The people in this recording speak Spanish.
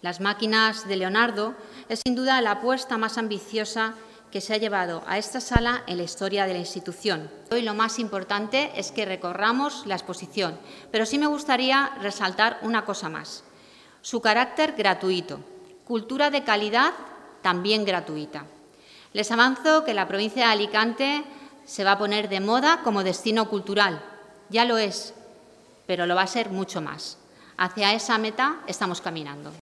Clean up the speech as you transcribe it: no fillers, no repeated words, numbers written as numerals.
Las máquinas de Leonardo es sin duda la apuesta más ambiciosa que se ha llevado a esta sala en la historia de la institución. Hoy lo más importante es que recorramos la exposición, pero sí me gustaría resaltar una cosa más: su carácter gratuito, cultura de calidad también gratuita. Les avanzo que la provincia de Alicante se va a poner de moda como destino cultural. Ya lo es, pero lo va a ser mucho más. Hacia esa meta estamos caminando.